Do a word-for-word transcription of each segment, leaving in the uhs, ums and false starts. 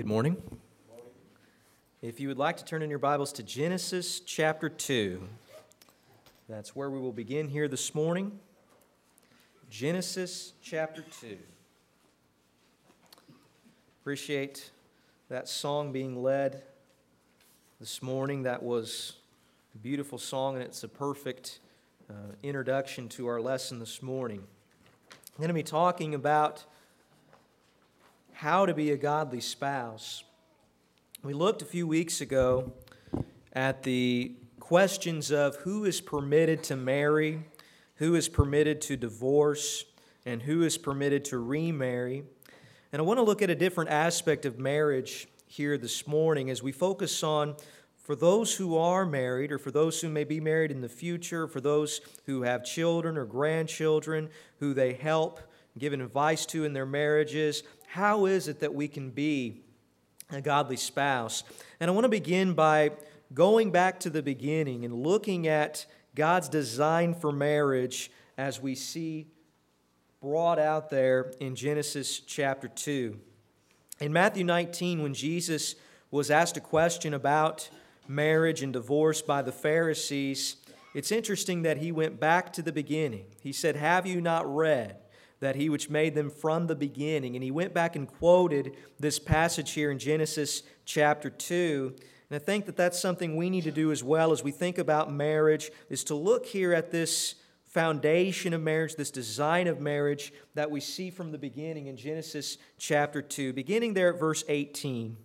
Good morning. If you would like to turn in your Bibles to Genesis chapter two, that's where we will begin here this morning. Genesis chapter two. Appreciate that song being led this morning. That was a beautiful song, and it's a perfect uh, introduction to our lesson this morning. I'm going to be talking about how to be a godly spouse. We looked a few weeks ago at the questions of who is permitted to marry, who is permitted to divorce, and who is permitted to remarry. And I want to look at a different aspect of marriage here this morning as we focus on, for those who are married, or for those who may be married in the future, for those who have children or grandchildren who they help, give advice to in their marriages, how is it that we can be a godly spouse? And I want to begin by going back to the beginning and looking at God's design for marriage as we see brought out there in Genesis chapter two. In Matthew nineteen, when Jesus was asked a question about marriage and divorce by the Pharisees, it's interesting that he went back to the beginning. He said, "Have you not read that he which made them from the beginning?" And he went back and quoted this passage here in Genesis chapter two. And I think that that's something we need to do as well as we think about marriage, is to look here at this foundation of marriage, this design of marriage that we see from the beginning in Genesis chapter two, beginning there at verse eighteen.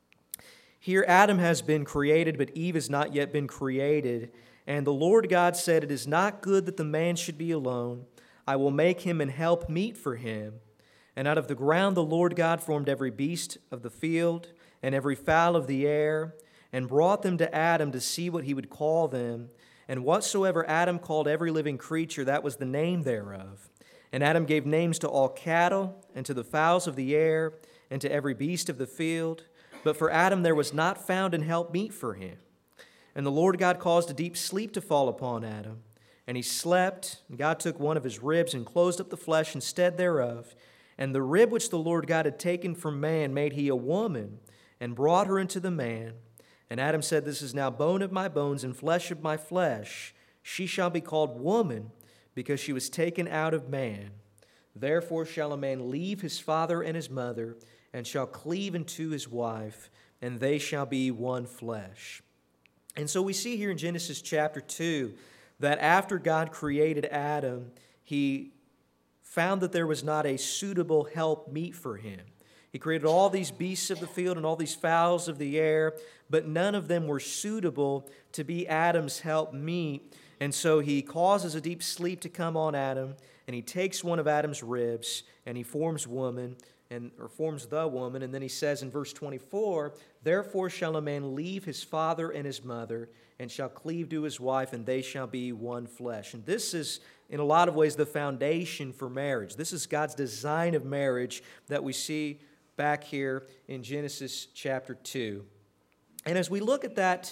Here Adam has been created, but Eve has not yet been created. And the Lord God said, "It is not good that the man should be alone. I will make him an help meet for him." And out of the ground the Lord God formed every beast of the field and every fowl of the air, and brought them to Adam to see what he would call them. And whatsoever Adam called every living creature, that was the name thereof. And Adam gave names to all cattle, and to the fowls of the air, and to every beast of the field. But for Adam there was not found an help meet for him. And the Lord God caused a deep sleep to fall upon Adam. And he slept, and God took one of his ribs and closed up the flesh instead thereof. And the rib which the Lord God had taken from man made he a woman, and brought her into the man. And Adam said, "This is now bone of my bones and flesh of my flesh. She shall be called woman, because she was taken out of man. Therefore shall a man leave his father and his mother, and shall cleave unto his wife, and they shall be one flesh." And so we see here in Genesis chapter two, that after God created Adam, he found that there was not a suitable help meet for him. He created all these beasts of the field and all these fowls of the air, but none of them were suitable to be Adam's help meet. And so he causes a deep sleep to come on Adam, and he takes one of Adam's ribs, and he forms woman, and or forms the woman. And then he says in verse twenty-four, "Therefore shall a man leave his father and his mother, and shall cleave to his wife, and they shall be one flesh." And this is, in a lot of ways, the foundation for marriage. This is God's design of marriage that we see back here in Genesis chapter two. And as we look at that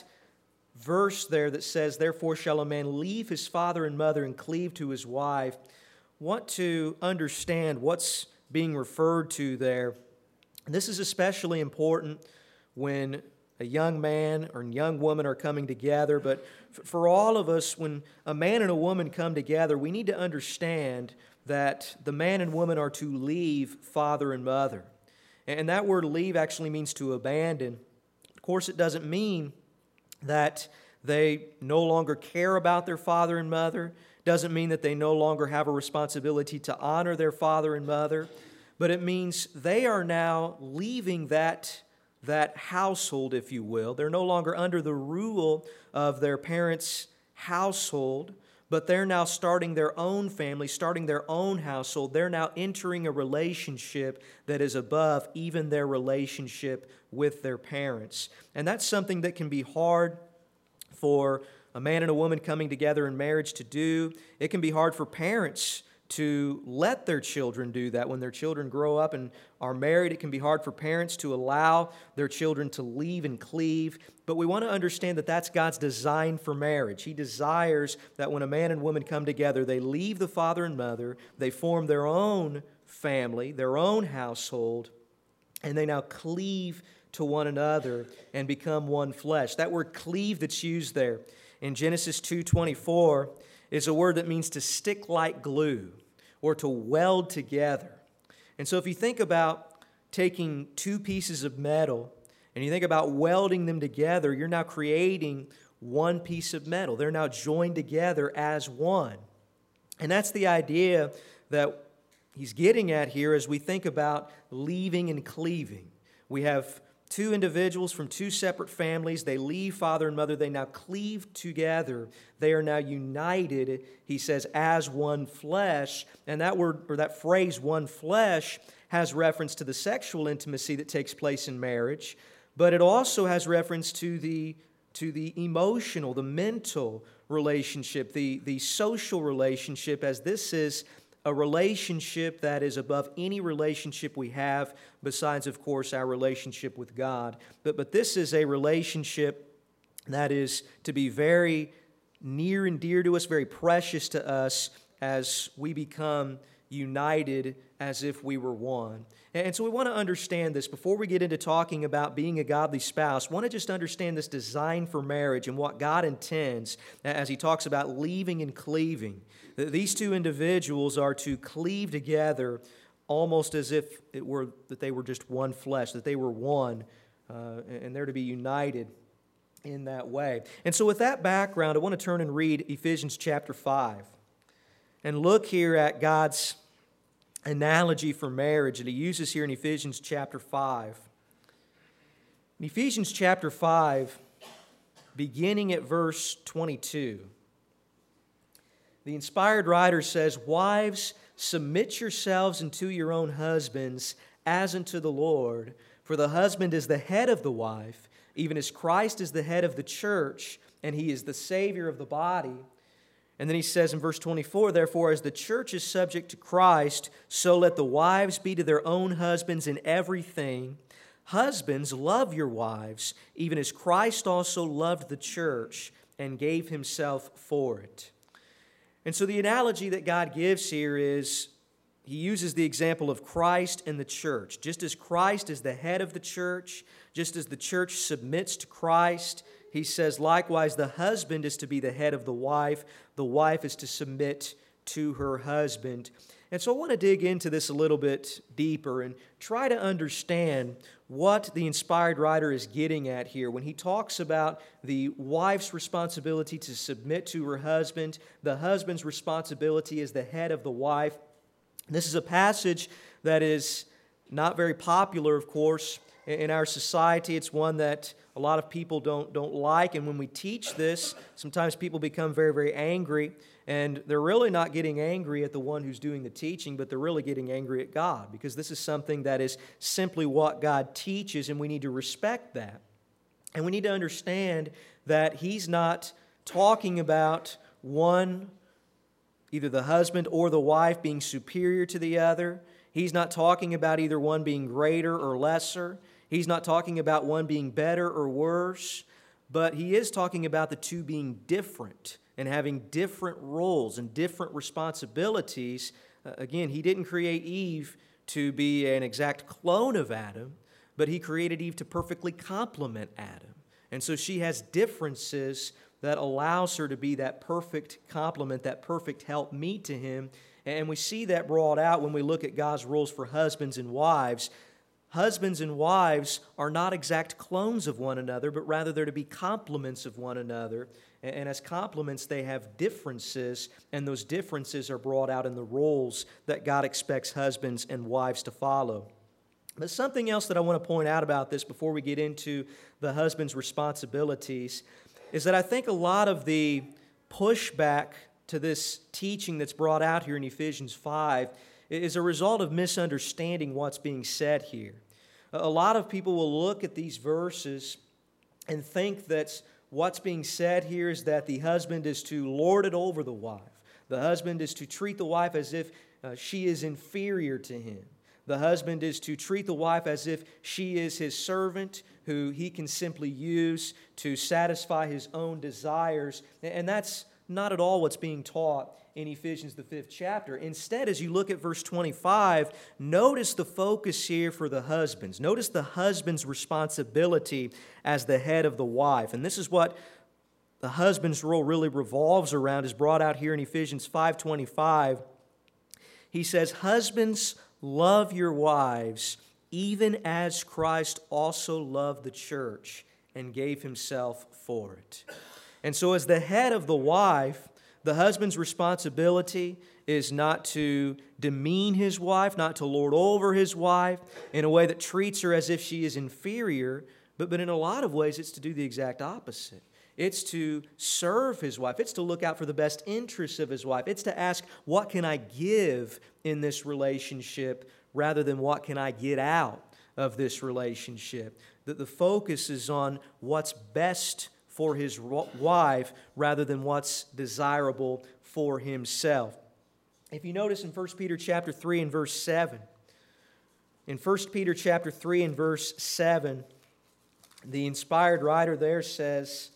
verse there that says, "Therefore shall a man leave his father and mother and cleave to his wife," want to understand what's being referred to there. This is especially important when a young man or young woman are coming together, but for all of us, when a man and a woman come together, we need to understand that the man and woman are to leave father and mother. And that word leave actually means to abandon. Of course, it doesn't mean that they no longer care about their father and mother. Doesn't mean that they no longer have a responsibility to honor their father and mother. But it means they are now leaving that that household, if you will. They're no longer under the rule of their parents' household, but they're now starting their own family, starting their own household. They're now entering a relationship that is above even their relationship with their parents. And that's something that can be hard for a man and a woman coming together in marriage to do. It can be hard for parents to let their children do that. When their children grow up and are married, it can be hard for parents to allow their children to leave and cleave. But we want to understand that that's God's design for marriage. He desires that when a man and woman come together, they leave the father and mother, they form their own family, their own household, and they now cleave to one another and become one flesh. That word cleave that's used there in Genesis two twenty-four is a word that means to stick like glue or to weld together. And so if you think about taking two pieces of metal and you think about welding them together, you're now creating one piece of metal. They're now joined together as one. And that's the idea that he's getting at here as we think about leaving and cleaving. We have two individuals from two separate families. They leave father and mother. They now cleave together. They are now united, he says, as one flesh. And that word, or that phrase, one flesh, has reference to the sexual intimacy that takes place in marriage, but it also has reference to the, to the emotional, the mental relationship, the, the social relationship, as this is a relationship that is above any relationship we have besides, of course, our relationship with God. But, but this is a relationship that is to be very near and dear to us, very precious to us as we become united as if we were one. And so we want to understand this. Before we get into talking about being a godly spouse, we want to just understand this design for marriage and what God intends as he talks about leaving and cleaving. These two individuals are to cleave together almost as if it were that they were just one flesh, that they were one, uh, and they're to be united in that way. And so with that background, I want to turn and read Ephesians chapter five and look here at God's analogy for marriage that he uses here in Ephesians chapter five. In Ephesians chapter five, beginning at verse twenty-two, the inspired writer says, "Wives, submit yourselves unto your own husbands as unto the Lord, for the husband is the head of the wife, even as Christ is the head of the church, and he is the Savior of the body." And then he says in verse twenty-four, "Therefore, as the church is subject to Christ, so let the wives be to their own husbands in everything. Husbands, love your wives, even as Christ also loved the church and gave himself for it." And so the analogy that God gives here is he uses the example of Christ and the church. Just as Christ is the head of the church, just as the church submits to Christ, he says, likewise, the husband is to be the head of the wife. The wife is to submit to her husband. And so I want to dig into this a little bit deeper and try to understand what the inspired writer is getting at here. When he talks about the wife's responsibility to submit to her husband, the husband's responsibility as the head of the wife. This is a passage that is not very popular, of course, in our society. It's one that a lot of people don't, don't like, and when we teach this, sometimes people become very, very angry, and they're really not getting angry at the one who's doing the teaching, but they're really getting angry at God, because this is something that is simply what God teaches, and we need to respect that. And we need to understand that He's not talking about one, either the husband or the wife, being superior to the other. He's not talking about either one being greater or lesser. He's not talking about one being better or worse, but he is talking about the two being different and having different roles and different responsibilities. Uh, again, he didn't create Eve to be an exact clone of Adam, but he created Eve to perfectly complement Adam. And so she has differences that allows her to be that perfect complement, that perfect helpmeet to him. And we see that brought out when we look at God's rules for husbands and wives. Husbands and wives are not exact clones of one another, but rather they're to be complements of one another. And as complements, they have differences, and those differences are brought out in the roles that God expects husbands and wives to follow. But something else that I want to point out about this before we get into the husband's responsibilities is that I think a lot of the pushback to this teaching that's brought out here in Ephesians five is a result of misunderstanding what's being said here. A lot of people will look at these verses and think that what's being said here is that the husband is to lord it over the wife. The husband is to treat the wife as if uh, she is inferior to him. The husband is to treat the wife as if she is his servant who he can simply use to satisfy his own desires. And that's not at all what's being taught in Ephesians, the fifth chapter. Instead, as you look at verse twenty-five, notice the focus here for the husbands. Notice the husband's responsibility as the head of the wife. And this is what the husband's role really revolves around, is brought out here in Ephesians five twenty-five. He says, "Husbands, love your wives, even as Christ also loved the church and gave himself for it." And so as the head of the wife, the husband's responsibility is not to demean his wife, not to lord over his wife in a way that treats her as if she is inferior, but, but in a lot of ways it's to do the exact opposite. It's to serve his wife. It's to look out for the best interests of his wife. It's to ask, what can I give in this relationship rather than what can I get out of this relationship? That the focus is on what's best for his wife rather than what's desirable for himself. If you notice in First Peter chapter three and verse seven, in First Peter chapter three and verse seven, the inspired writer there says,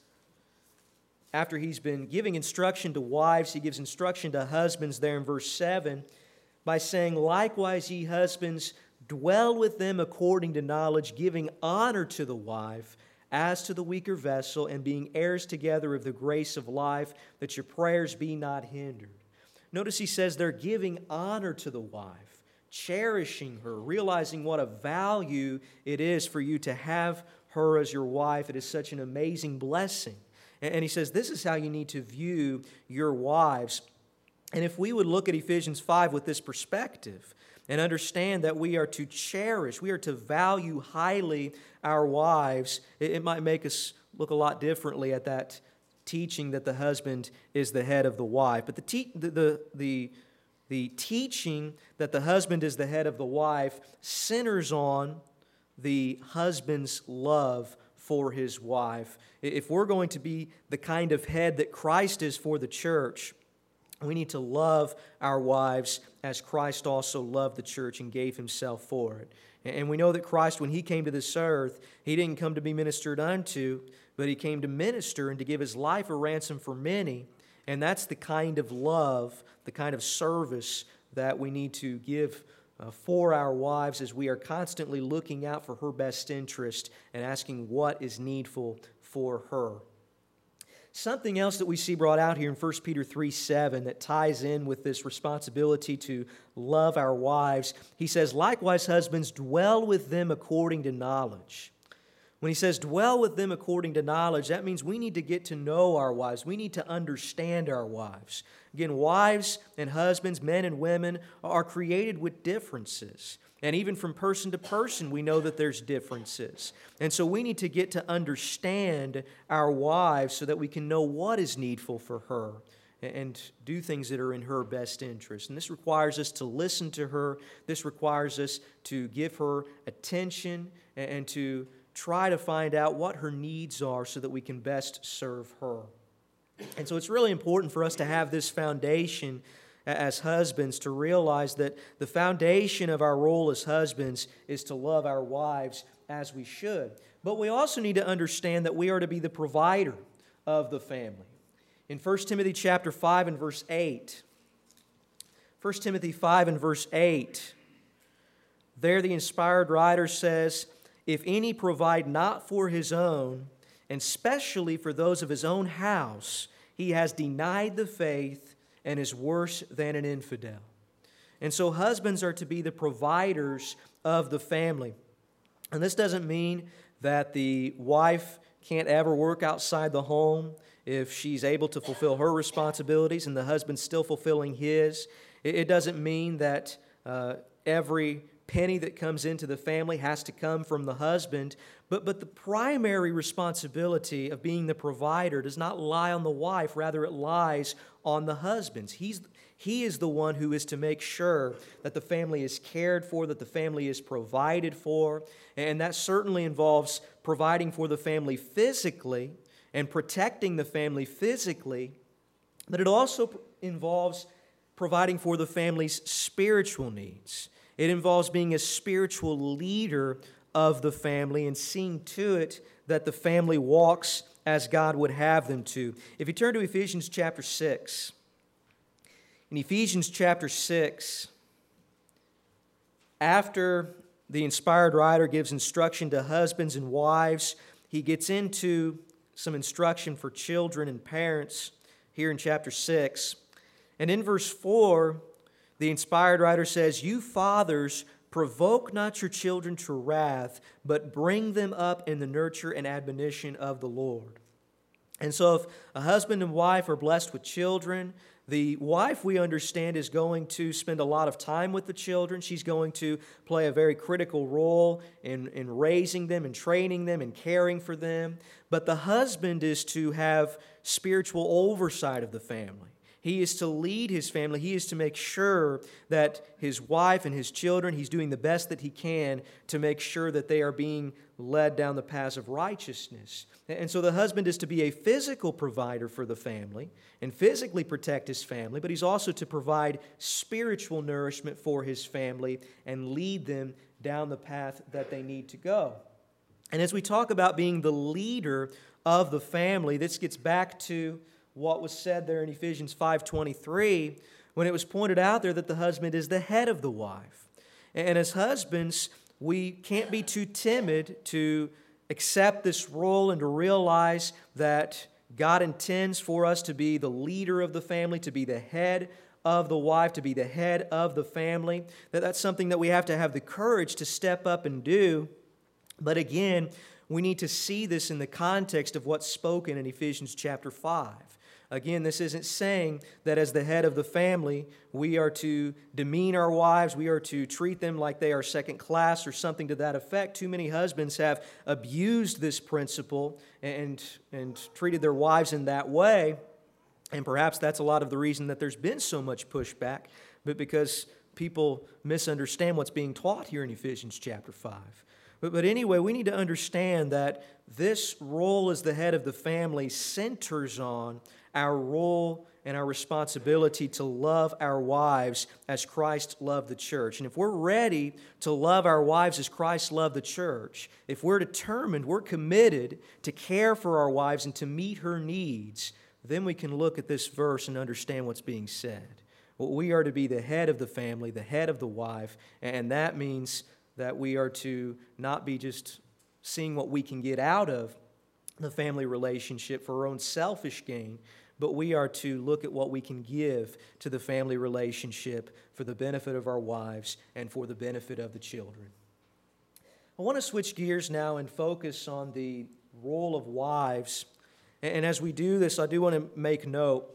after he's been giving instruction to wives, he gives instruction to husbands there in verse seven by saying, "Likewise, ye husbands, dwell with them according to knowledge, giving honor to the wife as to the weaker vessel, and being heirs together of the grace of life, that your prayers be not hindered." Notice he says they're giving honor to the wife, cherishing her, realizing what a value it is for you to have her as your wife. It is such an amazing blessing. And he says this is how you need to view your wives. And if we would look at Ephesians five with this perspective and understand that we are to cherish, we are to value highly our wives, it might make us look a lot differently at that teaching that the husband is the head of the wife. But the, te- the, the, the, the teaching that the husband is the head of the wife centers on the husband's love for his wife. If we're going to be the kind of head that Christ is for the church, we need to love our wives as Christ also loved the church and gave himself for it. And we know that Christ, when he came to this earth, he didn't come to be ministered unto, but he came to minister and to give his life a ransom for many. And that's the kind of love, the kind of service that we need to give Uh, for our wives as we are constantly looking out for her best interest and asking what is needful for her. Something else that we see brought out here in First Peter three seven that ties in with this responsibility to love our wives. He says, "Likewise, husbands, dwell with them according to knowledge." When he says dwell with them according to knowledge, that means we need to get to know our wives. We need to understand our wives. Again, wives and husbands, men and women, are created with differences. And even from person to person, we know that there's differences. And so we need to get to understand our wives so that we can know what is needful for her and do things that are in her best interest. And this requires us to listen to her. This requires us to give her attention and to try to find out what her needs are so that we can best serve her. And so it's really important for us to have this foundation as husbands, to realize that the foundation of our role as husbands is to love our wives as we should. But we also need to understand that we are to be the provider of the family. In First Timothy chapter five and verse eight, First Timothy five and verse eight, there the inspired writer says, "If any provide not for his own, and specially for those of his own house, he has denied the faith and is worse than an infidel." And so husbands are to be the providers of the family. And this doesn't mean that the wife can't ever work outside the home if she's able to fulfill her responsibilities and the husband's still fulfilling his. It doesn't mean that uh, every penny that comes into the family has to come from the husband, but, but the primary responsibility of being the provider does not lie on the wife, rather it lies on the husbands. He's, he is the one who is to make sure that the family is cared for, that the family is provided for, and that certainly involves providing for the family physically and protecting the family physically, but it also involves providing for the family's spiritual needs. It involves being a spiritual leader of the family and seeing to it that the family walks as God would have them to. If you turn to Ephesians chapter six, in Ephesians chapter six, after the inspired writer gives instruction to husbands and wives, he gets into some instruction for children and parents here in chapter six. And in verse four, the inspired writer says, "You fathers, provoke not your children to wrath, but bring them up in the nurture and admonition of the Lord." And so if a husband and wife are blessed with children, the wife, we understand, is going to spend a lot of time with the children. She's going to play a very critical role in, in raising them and training them and caring for them. But the husband is to have spiritual oversight of the family. He is to lead his family. He is to make sure that his wife and his children, he's doing the best that he can to make sure that they are being led down the paths of righteousness. And so the husband is to be a physical provider for the family and physically protect his family, but he's also to provide spiritual nourishment for his family and lead them down the path that they need to go. And as we talk about being the leader of the family, this gets back to what was said there in Ephesians five twenty-three, when it was pointed out there that the husband is the head of the wife. And as husbands, we can't be too timid to accept this role and to realize that God intends for us to be the leader of the family, to be the head of the wife, to be the head of the family. That that's something that we have to have the courage to step up and do. But again, we need to see this in the context of what's spoken in Ephesians chapter five. Again, this isn't saying that as the head of the family, we are to demean our wives, we are to treat them like they are second class or something to that effect. Too many husbands have abused this principle and, and treated their wives in that way. And perhaps that's a lot of the reason that there's been so much pushback, but because people misunderstand what's being taught here in Ephesians chapter five. But, but anyway, we need to understand that this role as the head of the family centers on our role and our responsibility to love our wives as Christ loved the church. And if we're ready to love our wives as Christ loved the church, if we're determined, we're committed to care for our wives and to meet her needs, then we can look at this verse and understand what's being said. Well, we are to be the head of the family, the head of the wife, and that means that we are to not be just seeing what we can get out of the family relationship for our own selfish gain, but we are to look at what we can give to the family relationship for the benefit of our wives and for the benefit of the children. I want to switch gears now and focus on the role of wives. And as we do this, I do want to make note.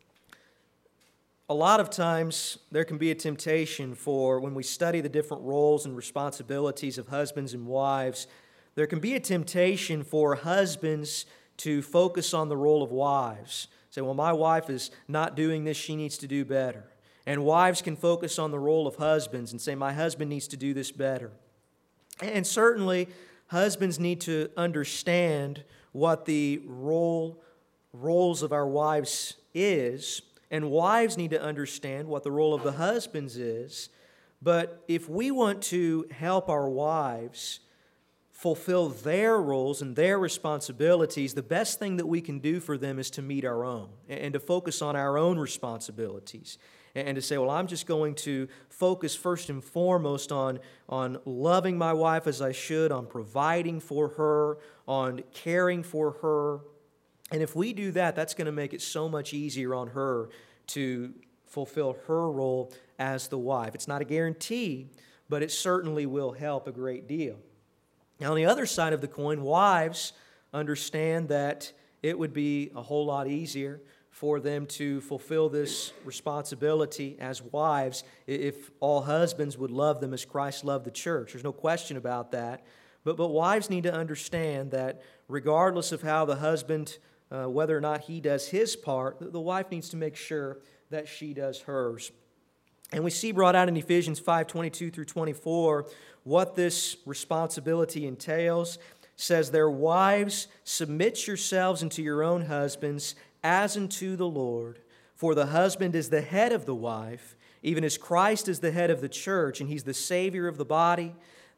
A lot of times there can be a temptation for, when we study the different roles and responsibilities of husbands and wives, there can be a temptation for husbands to focus on the role of wives. Say, well, my wife is not doing this, she needs to do better. And wives can focus on the role of husbands and say, my husband needs to do this better. And certainly, husbands need to understand what the role roles of our wives is, and wives need to understand what the role of the husbands is. But if we want to help our wives fulfill their roles and their responsibilities, the best thing that we can do for them is to meet our own and to focus on our own responsibilities and to say, well, I'm just going to focus first and foremost on, on loving my wife as I should, on providing for her, on caring for her. And if we do that, that's going to make it so much easier on her to fulfill her role as the wife. It's not a guarantee, but it certainly will help a great deal. Now, on the other side of the coin, wives understand that it would be a whole lot easier for them to fulfill this responsibility as wives if all husbands would love them as Christ loved the church. There's no question about that. But, but wives need to understand that regardless of how the husband, uh, whether or not he does his part, the, the wife needs to make sure that she does hers. And we see brought out in Ephesians five twenty-two through twenty-four what this responsibility entails. It says, "Their wives, submit yourselves unto your own husbands as unto the Lord. For the husband is the head of the wife, even as Christ is the head of the church, and he's the Savior of the body.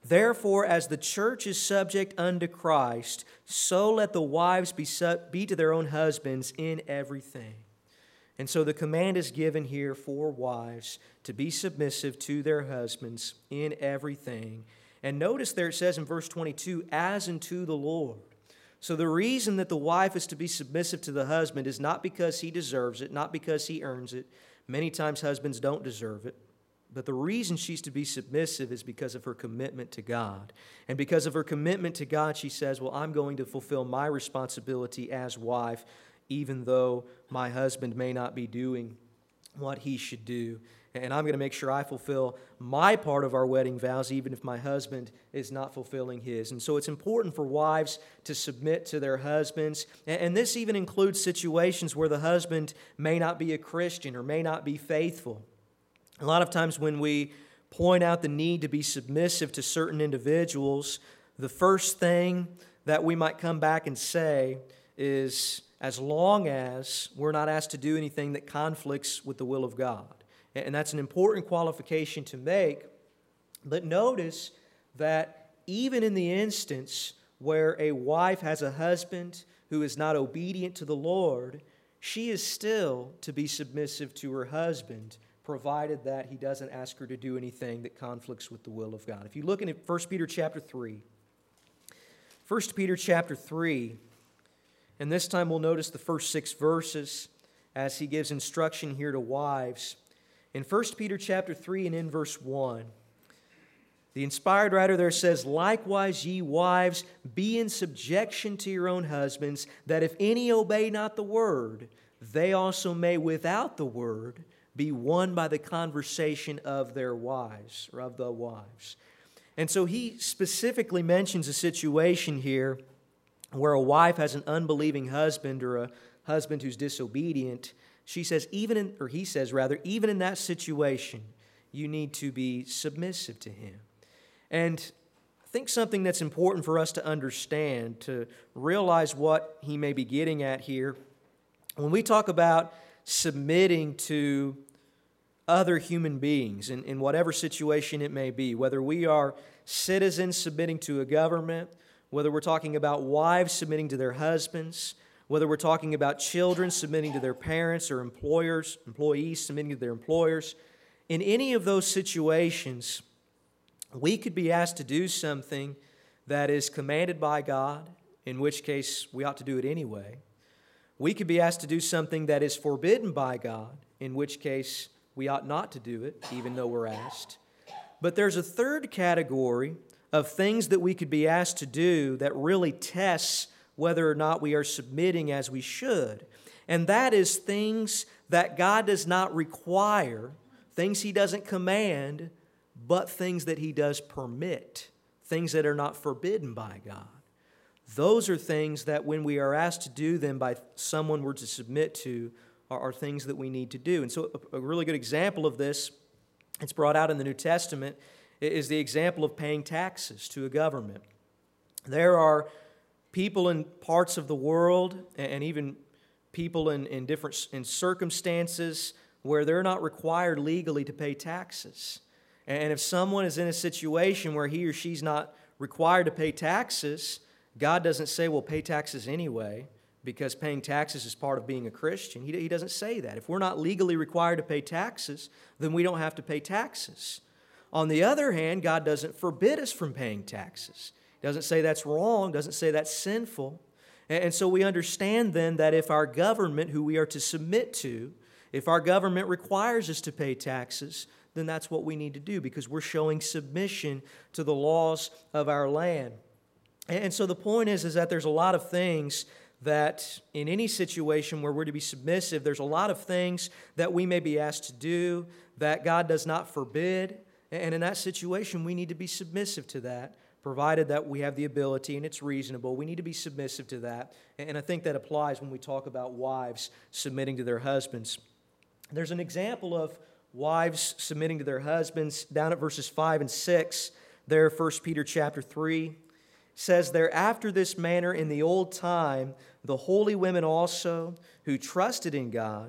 Therefore, as the church is subject unto Christ, so let the wives be, sub- be to their own husbands in everything. And so the command is given here for wives to be submissive to their husbands in everything. And notice there it says in verse twenty-two, as unto the Lord. So the reason that the wife is to be submissive to the husband is not because he deserves it, not because he earns it. Many times husbands don't deserve it. But the reason she's to be submissive is because of her commitment to God. And because of her commitment to God, she says, well, I'm going to fulfill my responsibility as wife, even though my husband may not be doing what he should do. And I'm going to make sure I fulfill my part of our wedding vows, even if my husband is not fulfilling his. And so it's important for wives to submit to their husbands. And this even includes situations where the husband may not be a Christian or may not be faithful. A lot of times when we point out the need to be submissive to certain individuals, the first thing that we might come back and say is, as long as we're not asked to do anything that conflicts with the will of God. And that's an important qualification to make. But notice that even in the instance where a wife has a husband who is not obedient to the Lord, she is still to be submissive to her husband, provided that he doesn't ask her to do anything that conflicts with the will of God. If you look in First Peter chapter three, First Peter chapter three, and this time we'll notice the first six verses as he gives instruction here to wives. In First Peter chapter three and in verse one, the inspired writer there says, likewise ye wives, be in subjection to your own husbands, that if any obey not the word, they also may without the word be won by the conversation of their wives, or of the wives. And so he specifically mentions a situation here where a wife has an unbelieving husband or a husband who's disobedient. She says, even in, or he says rather, even in that situation, you need to be submissive to him. And I think something that's important for us to understand, to realize what he may be getting at here, when we talk about submitting to other human beings in, in whatever situation it may be, whether we are citizens submitting to a government, whether we're talking about wives submitting to their husbands, whether we're talking about children submitting to their parents or employers, employees submitting to their employers, in any of those situations, we could be asked to do something that is commanded by God, in which case we ought to do it anyway. We could be asked to do something that is forbidden by God, in which case we ought not to do it, even though we're asked. But there's a third category of things that we could be asked to do that really tests whether or not we are submitting as we should. And that is things that God does not require, things He doesn't command, but things that He does permit, things that are not forbidden by God. Those are things that when we are asked to do them by someone we're to submit to are, are things that we need to do. And so a, a really good example of this, it's brought out in the New Testament, is the example of paying taxes to a government. There are people in parts of the world and even people in, in different in circumstances where they're not required legally to pay taxes. And if someone is in a situation where he or she's not required to pay taxes, God doesn't say, well, pay taxes anyway, because paying taxes is part of being a Christian. He, he doesn't say that. If we're not legally required to pay taxes, then we don't have to pay taxes. On the other hand, God doesn't forbid us from paying taxes. He doesn't say that's wrong, doesn't say that's sinful. And, and so we understand then that if our government, who we are to submit to, if our government requires us to pay taxes, then that's what we need to do, because we're showing submission to the laws of our land. And so the point is, is that there's a lot of things that in any situation where we're to be submissive, there's a lot of things that we may be asked to do that God does not forbid. And in that situation, we need to be submissive to that, provided that we have the ability and it's reasonable. We need to be submissive to that. And I think that applies when we talk about wives submitting to their husbands. There's an example of wives submitting to their husbands down at verses five and six there, First Peter chapter three. Says there, after this manner in the old time, the holy women also, who trusted in God,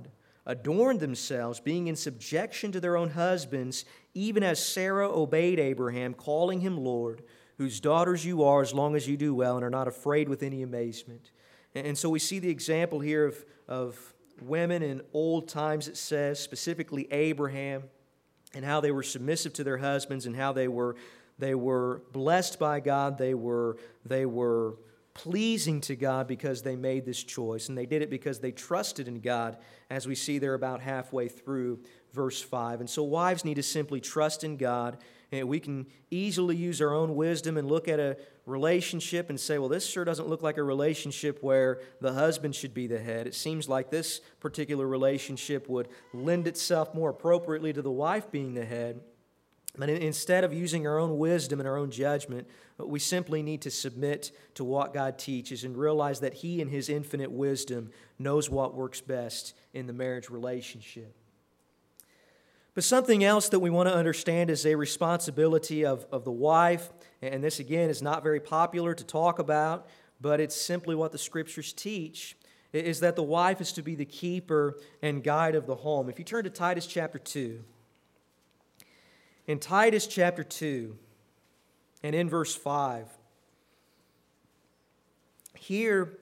adorned themselves, being in subjection to their own husbands, even as Sarah obeyed Abraham, calling him Lord, whose daughters you are, as long as you do well and are not afraid with any amazement. And so we see the example here of, of women in old times, it says, specifically Abraham, and how they were submissive to their husbands and how they were, they were blessed by God. They were, they were pleasing to God because they made this choice. And they did it because they trusted in God, as we see there about halfway through verse five. And so wives need to simply trust in God. And we can easily use our own wisdom and look at a relationship and say, well, this sure doesn't look like a relationship where the husband should be the head. It seems like this particular relationship would lend itself more appropriately to the wife being the head. But instead of using our own wisdom and our own judgment, we simply need to submit to what God teaches and realize that He in His infinite wisdom knows what works best in the marriage relationship. But something else that we want to understand is a responsibility of, of the wife, and this again is not very popular to talk about, but it's simply what the Scriptures teach, is that the wife is to be the keeper and guide of the home. If you turn to Titus chapter two, in Titus chapter two, and in verse five, here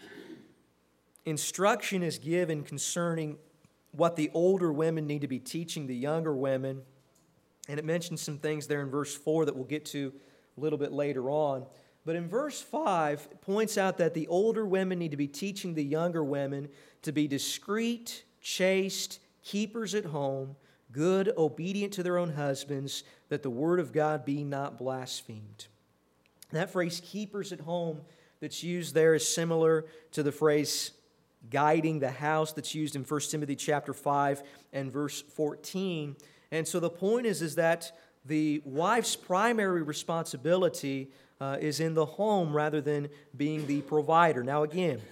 instruction is given concerning what the older women need to be teaching the younger women. And it mentions some things there in verse four that we'll get to a little bit later on. But in verse five, it points out that the older women need to be teaching the younger women to be discreet, chaste, keepers at home, good, obedient to their own husbands, that the word of God be not blasphemed. That phrase, keepers at home, that's used there is similar to the phrase guiding the house that's used in First Timothy chapter five and verse fourteen. And so the point is, is that the wife's primary responsibility uh, is in the home rather than being the provider. Now again,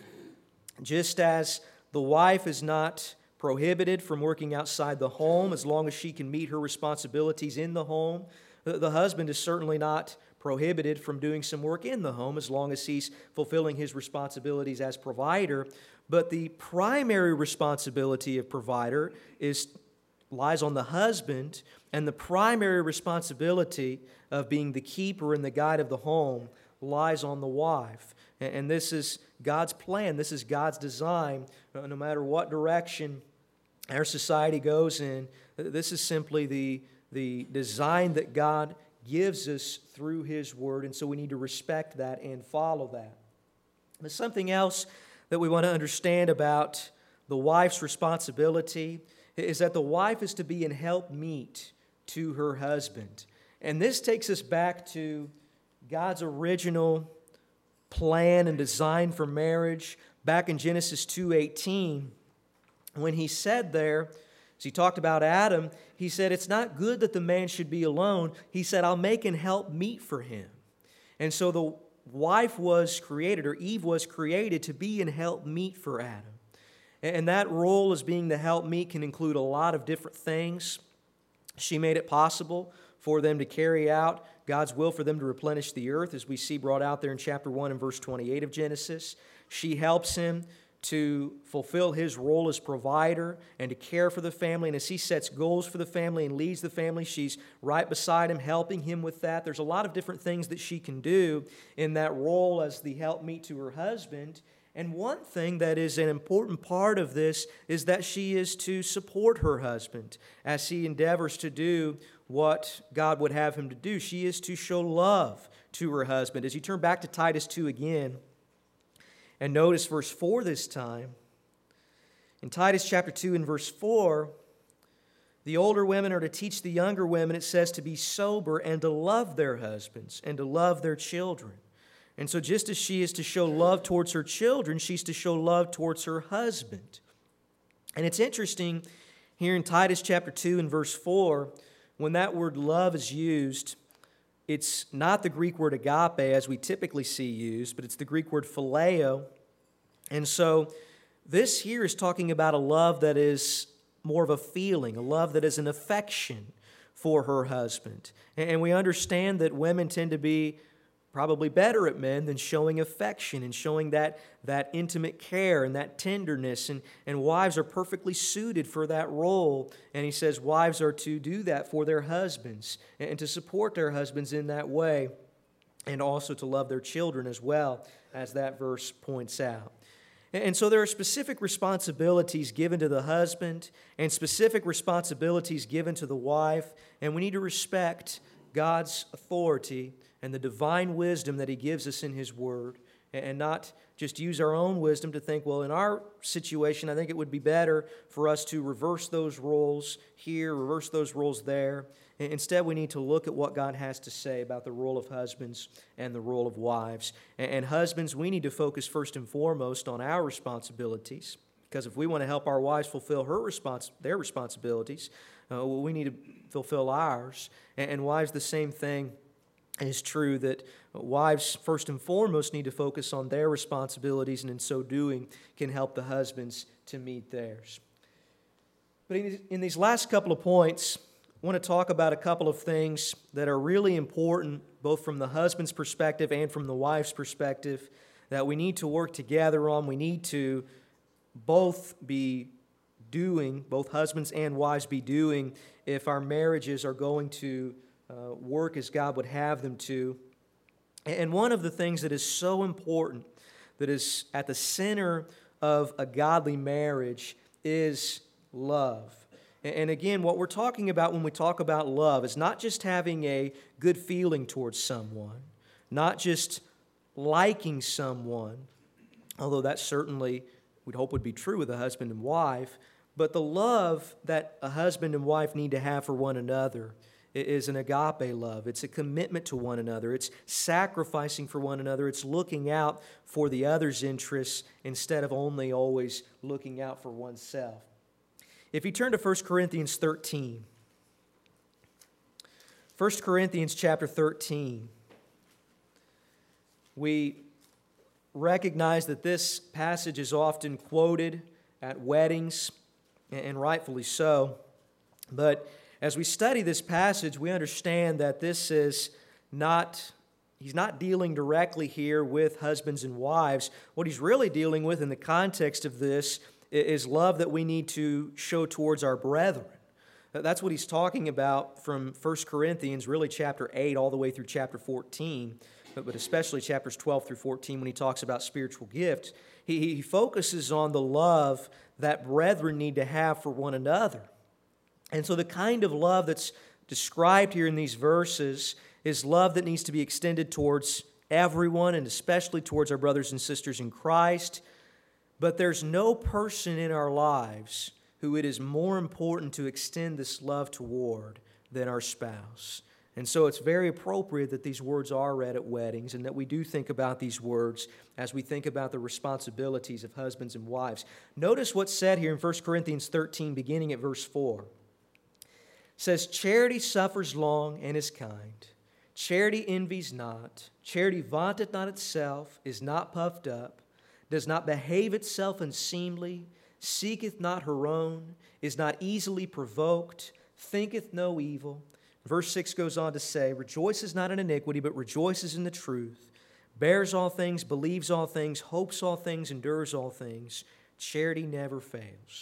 just as the wife is not prohibited from working outside the home as long as she can meet her responsibilities in the home, the, the husband is certainly not prohibited from doing some work in the home as long as he's fulfilling his responsibilities as provider. But the primary responsibility of provider is lies on the husband, and the primary responsibility of being the keeper and the guide of the home lies on the wife. And, and this is God's plan. This is God's design. No matter what direction our society goes in, this is simply the, the design that God gives us through His Word, and so we need to respect that and follow that. But something else that we want to understand about the wife's responsibility is that the wife is to be an helpmeet to her husband. And this takes us back to God's original plan and design for marriage back in Genesis two eighteen, when He said there, as He talked about Adam, He said, it's not good that the man should be alone. He said, I'll make an helpmeet for him. And so the wife was created, or Eve was created, to be an helpmeet for Adam. And that role as being the helpmeet can include a lot of different things. She made it possible for them to carry out God's will for them to replenish the earth, as we see brought out there in chapter one and verse twenty-eight of Genesis. She helps him to fulfill his role as provider and to care for the family. And as he sets goals for the family and leads the family, she's right beside him, helping him with that. There's a lot of different things that she can do in that role as the helpmeet to her husband. And one thing that is an important part of this is that she is to support her husband as he endeavors to do what God would have him to do. She is to show love to her husband. As you turn back to Titus two again, and notice verse four this time. In Titus chapter two and verse four, the older women are to teach the younger women, it says, to be sober and to love their husbands and to love their children. And so just as she is to show love towards her children, she's to show love towards her husband. And it's interesting here in Titus chapter two and verse four, when that word love is used, it's not the Greek word agape as we typically see used, but it's the Greek word phileo. And so this here is talking about a love that is more of a feeling, a love that is an affection for her husband. And we understand that women tend to be probably better at men than showing affection and showing that, that intimate care and that tenderness. And, and wives are perfectly suited for that role. And he says wives are to do that for their husbands and, and to support their husbands in that way, and also to love their children as well, as that verse points out. And so there are specific responsibilities given to the husband and specific responsibilities given to the wife, and we need to respect God's authority and the divine wisdom that He gives us in His Word, and not just use our own wisdom to think, well, in our situation, I think it would be better for us to reverse those roles here, reverse those roles there. Instead, we need to look at what God has to say about the role of husbands and the role of wives. And husbands, we need to focus first and foremost on our responsibilities, because if we want to help our wives fulfill her respons- their responsibilities, uh, well, we need to fulfill ours. And wives, the same thing is true, that wives first and foremost need to focus on their responsibilities, and in so doing can help the husbands to meet theirs. But in these last couple of points, I want to talk about a couple of things that are really important, both from the husband's perspective and from the wife's perspective, that we need to work together on. We need to both be doing, both husbands and wives be doing, if our marriages are going to uh, work as God would have them to. And one of the things that is so important, that is at the center of a godly marriage, is love. And again, what we're talking about when we talk about love is not just having a good feeling towards someone, not just liking someone, although that certainly we'd hope would be true with a husband and wife, but the love that a husband and wife need to have for one another is an agape love. It's a commitment to one another. It's sacrificing for one another. It's looking out for the other's interests instead of only always looking out for oneself. If you turn to First Corinthians thirteen, First Corinthians chapter thirteen, we recognize that this passage is often quoted at weddings, and rightfully so. But as we study this passage, we understand that this is not, he's not dealing directly here with husbands and wives. What he's really dealing with in the context of this is love that we need to show towards our brethren. That's what he's talking about from First Corinthians, really chapter eight all the way through chapter fourteen, but especially chapters twelve through fourteen when he talks about spiritual gifts. He, he focuses on the love that brethren need to have for one another. And so the kind of love that's described here in these verses is love that needs to be extended towards everyone, and especially towards our brothers and sisters in Christ. But there's no person in our lives who it is more important to extend this love toward than our spouse. And so it's very appropriate that these words are read at weddings, and that we do think about these words as we think about the responsibilities of husbands and wives. Notice what's said here in First Corinthians thirteen, beginning at verse four. It says, "Charity suffers long and is kind. Charity envies not. Charity vaunteth not itself, is not puffed up, does not behave itself unseemly, seeketh not her own, is not easily provoked, thinketh no evil." Verse six goes on to say, "Rejoices not in iniquity, but rejoices in the truth. Bears all things, believes all things, hopes all things, endures all things. Charity never fails."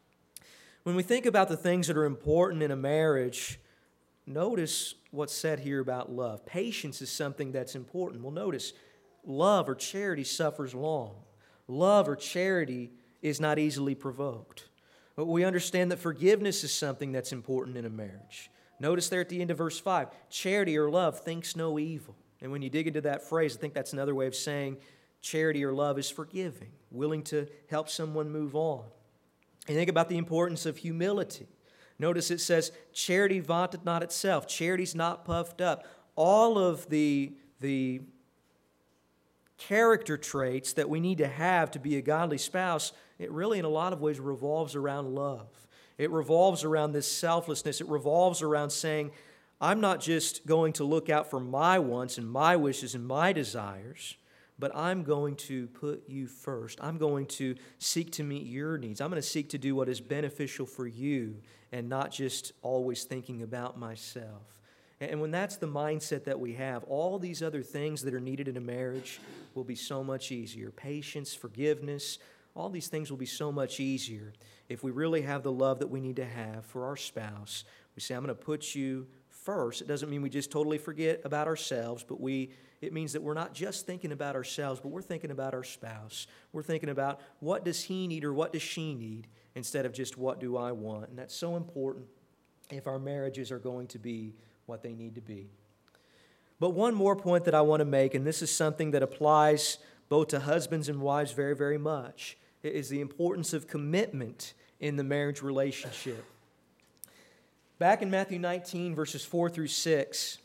When we think about the things that are important in a marriage, notice what's said here about love. Patience is something that's important. Well, notice, love or charity suffers long. Love or charity is not easily provoked. But we understand that forgiveness is something that's important in a marriage. Notice there at the end of verse five, charity or love thinks no evil. And when you dig into that phrase, I think that's another way of saying charity or love is forgiving, willing to help someone move on. And think about the importance of humility. Notice it says, charity vaunteth not itself. Charity's not puffed up. All of the, the character traits that we need to have to be a godly spouse, it really in a lot of ways revolves around love. It revolves around this selflessness. It revolves around saying, I'm not just going to look out for my wants and my wishes and my desires, but I'm going to put you first. I'm going to seek to meet your needs. I'm going to seek to do what is beneficial for you and not just always thinking about myself. And when that's the mindset that we have, all these other things that are needed in a marriage will be so much easier. Patience, forgiveness, all these things will be so much easier if we really have the love that we need to have for our spouse. We say, I'm going to put you first. It doesn't mean we just totally forget about ourselves, but we it means that we're not just thinking about ourselves, but we're thinking about our spouse. We're thinking about what does he need or what does she need instead of just what do I want. And that's so important if our marriages are going to be what they need to be. But one more point that I want to make, and this is something that applies both to husbands and wives very, very much, is the importance of commitment in the marriage relationship. Back in Matthew nineteen, verses four through six,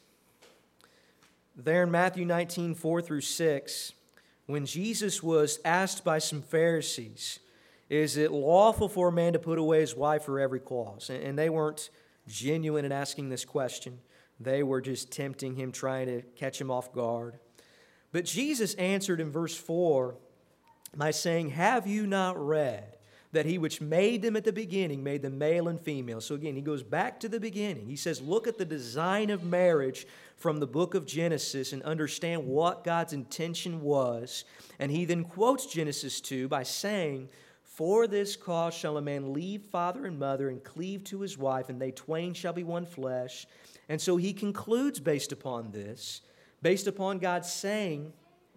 there in Matthew nineteen, four through six, when Jesus was asked by some Pharisees, is it lawful for a man to put away his wife for every cause? And they weren't genuine in asking this question. They were just tempting him, trying to catch him off guard. But Jesus answered in verse four by saying, have you not read that he which made them at the beginning made them male and female? So again, he goes back to the beginning. He says, look at the design of marriage from the book of Genesis and understand what God's intention was. And he then quotes Genesis two by saying, for this cause shall a man leave father and mother and cleave to his wife, and they twain shall be one flesh. And so he concludes based upon this, based upon God saying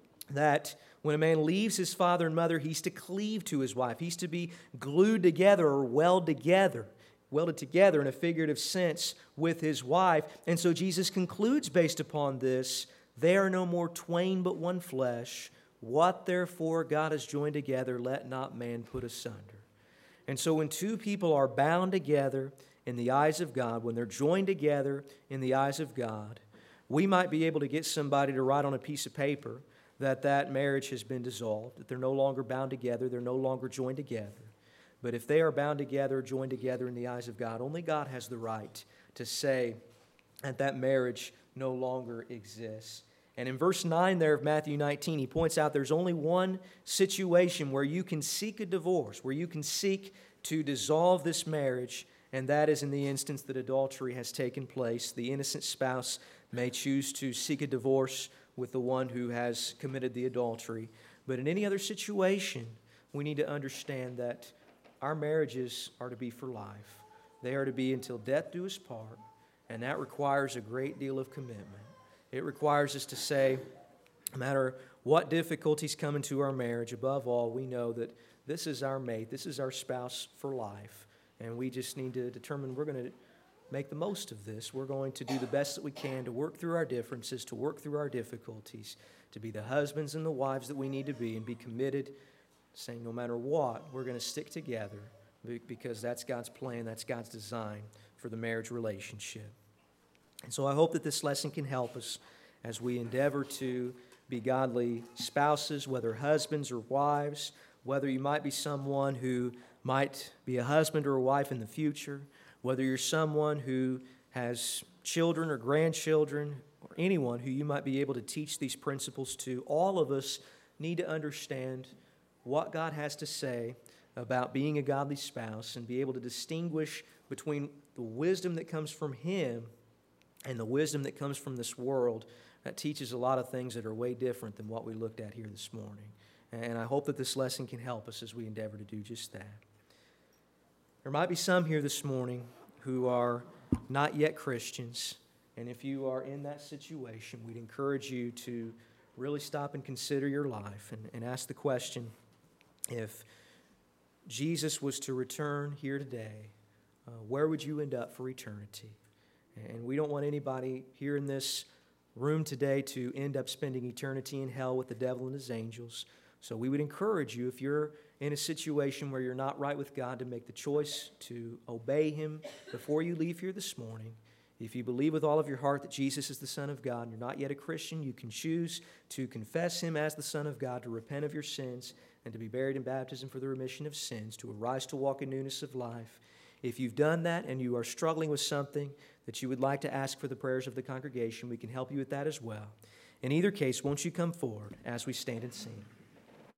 that when a man leaves his father and mother, he's to cleave to his wife. He's to be glued together or weld together, welded together in a figurative sense with his wife. And so Jesus concludes based upon this, they are no more twain but one flesh. What therefore God has joined together, let not man put asunder. And so when two people are bound together in the eyes of God, when they're joined together in the eyes of God, we might be able to get somebody to write on a piece of paper that that marriage has been dissolved, that they're no longer bound together, they're no longer joined together. But if they are bound together, joined together in the eyes of God, only God has the right to say that that marriage no longer exists. And in verse nine there of Matthew nineteen, he points out there's only one situation where you can seek a divorce, where you can seek to dissolve this marriage, and that is in the instance that adultery has taken place. The innocent spouse may choose to seek a divorce with the one who has committed the adultery. But in any other situation, we need to understand that our marriages are to be for life. They are to be until death do us part, and that requires a great deal of commitment. It requires us to say, no matter what difficulties come into our marriage, above all, we know that this is our mate, this is our spouse for life, and we just need to determine we're going to make the most of this. We're going to do the best that we can to work through our differences, to work through our difficulties, to be the husbands and the wives that we need to be, and be committed, saying no matter what, we're going to stick together because that's God's plan, that's God's design for the marriage relationship. And so I hope that this lesson can help us as we endeavor to be godly spouses, whether husbands or wives, whether you might be someone who might be a husband or a wife in the future, whether you're someone who has children or grandchildren, or anyone who you might be able to teach these principles to. All of us need to understand what God has to say about being a godly spouse and be able to distinguish between the wisdom that comes from Him and the wisdom that comes from this world. That teaches a lot of things that are way different than what we looked at here this morning. And I hope that this lesson can help us as we endeavor to do just that. There might be some here this morning who are not yet Christians. And if you are in that situation, we'd encourage you to really stop and consider your life and, and ask the question, if Jesus was to return here today, uh, where would you end up for eternity? And we don't want anybody here in this room today to end up spending eternity in hell with the devil and his angels. So we would encourage you, if you're in a situation where you're not right with God, to make the choice to obey Him before you leave here this morning. If you believe with all of your heart that Jesus is the Son of God and you're not yet a Christian, you can choose to confess Him as the Son of God, to repent of your sins, and to be buried in baptism for the remission of sins, to arise to walk in newness of life. If you've done that and you are struggling with something that you would like to ask for the prayers of the congregation, we can help you with that as well. In either case, won't you come forward as we stand and sing?